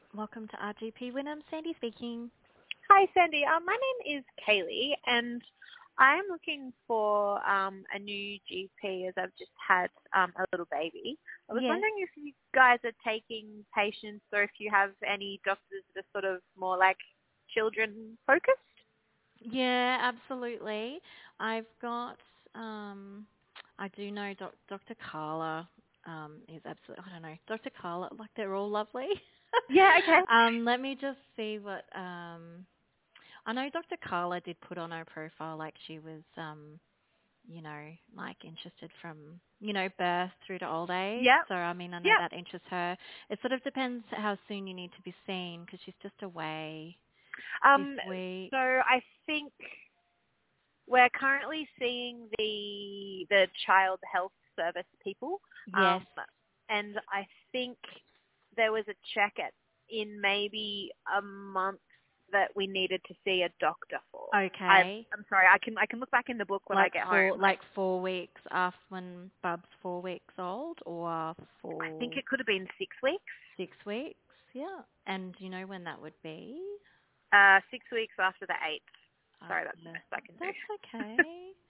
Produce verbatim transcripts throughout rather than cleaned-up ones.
Welcome to R G P Wynnum. Sandy speaking. Hi, Sandy. Um, my name is Kaylee, and I'm looking for um, a new G P as I've just had um, a little baby. I was Yes. wondering if you guys are taking patients or if you have any doctors that are sort of more like children focused. Yeah, absolutely. I've got, um, I do know doc, Doctor Carla um, is absolutely, I don't know, Doctor Carla, like they're all lovely. Yeah, okay. um, let me just see what, um, I know Doctor Carla did put on her profile like she was, um, you know, like interested from, you know, birth through to old age. Yeah, So, I mean, I know yeah. that interests her. It sort of depends how soon you need to be seen because she's just away this Um, week. so I think we're currently seeing the the child health service people, Yes. um, and I think there was a check at in maybe a month that we needed to see a doctor for. I, Okay. I'm sorry, I can I can look back in the book when I Like get four, home. like four weeks after when Bub's four weeks old, or I think four, it could have been six weeks. six weeks. Yeah. And do you know when that would be? Uh, six weeks after the eighth. Sorry, that's the After. best I can do. That's okay.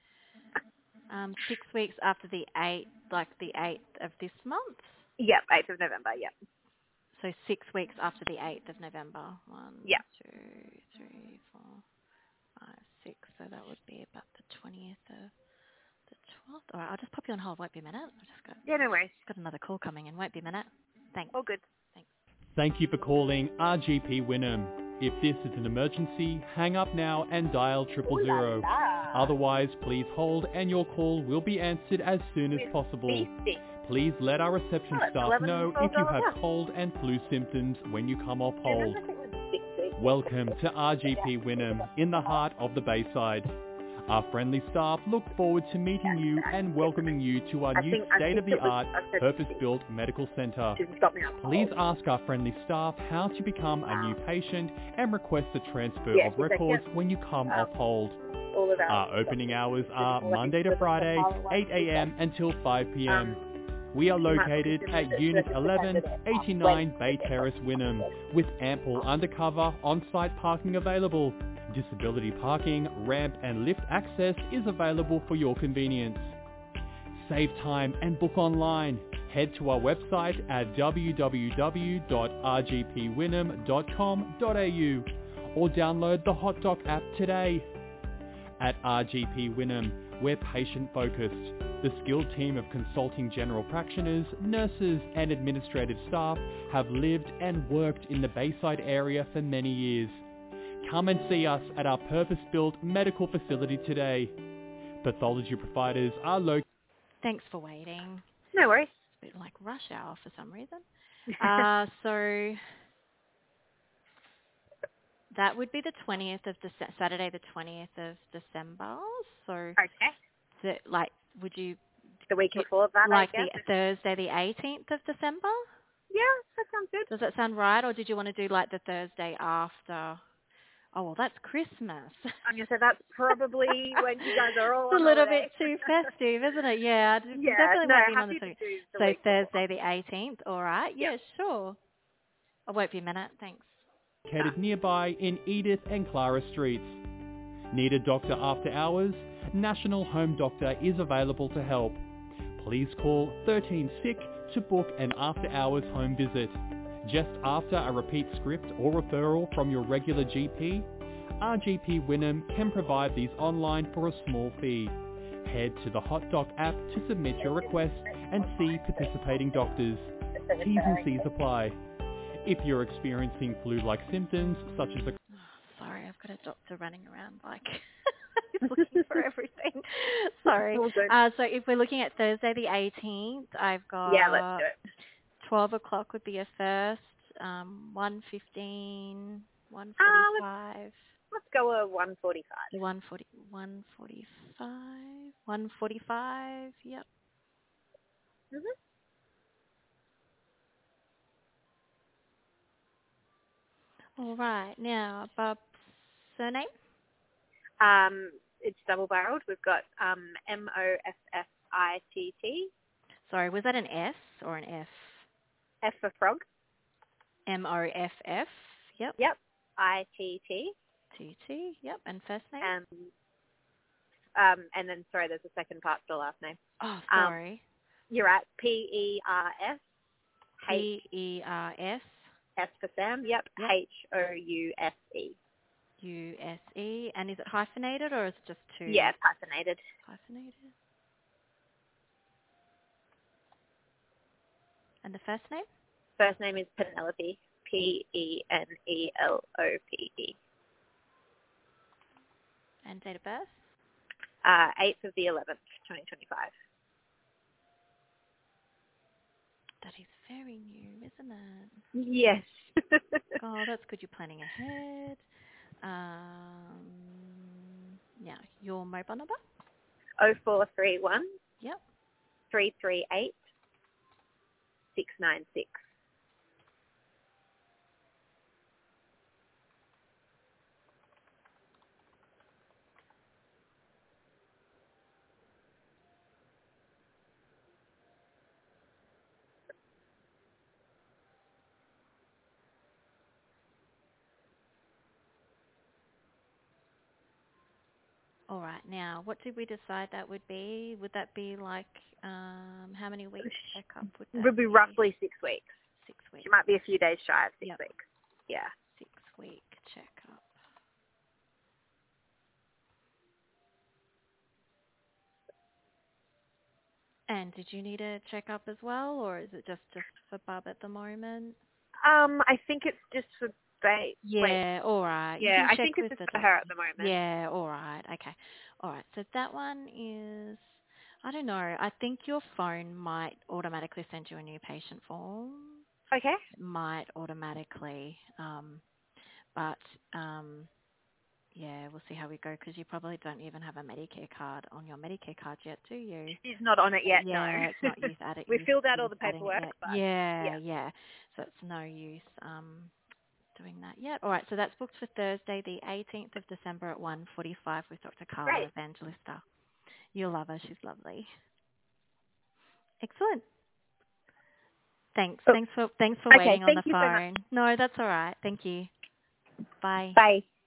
Um, six weeks after the eighth, like the eighth of this month. Yep, eighth of November. Yep. So six weeks after the eighth of November. One, Yep. two, three, four, five, six. So that would be about the twentieth of the twelfth. All right, I'll just pop you on hold. Won't be a minute. I've just got, Yeah, no worries. got another call coming in. Won't be a minute. Thanks. All good. Thanks. Thank you for calling R G P Wynnum. If this is an emergency, hang up now and dial triple zero. Otherwise, please hold and your call will be answered as soon as possible. Please let our reception staff know if you have cold and flu symptoms when you come off hold. Welcome to R G P Wynnum in the heart of the Bayside. Our friendly staff look forward to meeting you and welcoming you to our I new think- I think it state-of-the-art, was- I said- purpose-built medical centre. Didn't stop me on Please hold. ask our friendly staff how to become a new patient and request a transfer Yeah, of she's like, records yeah. when you come Um, off hold. All of Our opening hours are Monday to Friday, eight a.m. until five p.m. We are located at Unit eleven, eighty-nine Bay Terrace, Wynnum, with ample undercover on-site parking available. Disability parking, ramp and lift access is available for your convenience. Save time and book online. Head to our website at w w w dot r g p wynnum dot com dot a u or download the HotDoc app today. At R G P Wynnum, we're patient-focused. The skilled team of consulting general practitioners, nurses and administrative staff have lived and worked in the Bayside area for many years. Come and see us at our purpose-built medical facility today. Pathology providers are located... Thanks for waiting. No worries. It's a bit like rush hour for some reason. Uh, so that would be the twentieth of Dece- Saturday, the twentieth of December. So, Okay. so like, would you The week before that, like I the guess. Thursday, the eighteenth of December? Yeah, that sounds good. Does that sound right, or did you want to do like the Thursday after? Oh well, that's Christmas. I'm going to say that's probably when you guys are all It's on a little holiday. bit too festive, isn't it? Yeah, it Yeah, definitely no, won't be on the happy to twentieth. do the So week Thursday, before. the eighteenth. All right. Yeah. Yeah, sure. I won't be a minute. Thanks. located nearby in Edith and Clara Streets. Need a doctor after hours? National Home Doctor is available to help. Please call thirteen sick to book an after-hours home visit. Just after a repeat script or referral from your regular G P, R G P Wynnum can provide these online for a small fee. Head to the HotDoc app to submit your request and see participating doctors. T's and C's apply. If you're experiencing flu-like symptoms such as a... Oh, sorry, I've got a doctor running around like he's looking for everything. Sorry. All good. Uh, so if we're looking at Thursday the eighteenth, I've got Yeah, let's do it. twelve o'clock would be a first, um, one fifteen, one Uh, forty-five. let's go a one forty-five. one forty, one forty-five, one forty-five, yep. Mm-hmm. All right. Now, Bob's surname? Um, it's double-barreled. We've got um, M O F F I T T. Sorry, was that an S or an F? F for frog. M O F F. Yep. Yep. I T T. T T. Yep. And first name? Um, um, and then, sorry, there's a second part to the last name. Oh, Um, sorry. you're right. P E R S. P E R S. S for Sam. Yep. Yep. H O U S E. U S E. And is it hyphenated or is it just two? Yeah, it's hyphenated. Hyphenated. And the first name? First name is Penelope. P E N E L O P E. And date of birth? Uh, eighth of the eleventh, twenty twenty-five. That is very new, isn't it? Yes. Oh, that's good. You're planning ahead. Um, now, your mobile number? oh four three one. Yep. three three eight, six nine six. All right. Now, what did we decide that would be? Would that be like um, how many weeks checkup would that It would be roughly six weeks. Six weeks. She might be a few days shy of six Yep. weeks. Yeah. Six week checkup. And did you need a checkup as well, or is it just, just for Bub at the moment? Um, I think it's just for ba- Yeah, wait. all right. You Yeah, can I check think it's with just the for doctor. her at the moment. Yeah, all right. Okay. All right. So that one is, I don't know. I think your phone might automatically send you a new patient form. Okay. It might automatically, um, but um, yeah, we'll see how we go because you probably don't even have a Medicare card on your Medicare card yet, do you? She's not on it yet, Yeah, no. it's not use added. We use, filled out all use the adding it paperwork, yet. but Yeah, yeah. yeah. So it's no use um, doing that yet. All right, so that's booked for Thursday, the eighteenth of December at one forty-five with Doctor Carla Great. Evangelista. You'll love her. She's lovely. Excellent. Thanks. Oh. Thanks for thanks for Okay, waiting on thank the you so much. phone. No, that's all right. Thank you. Bye. Bye.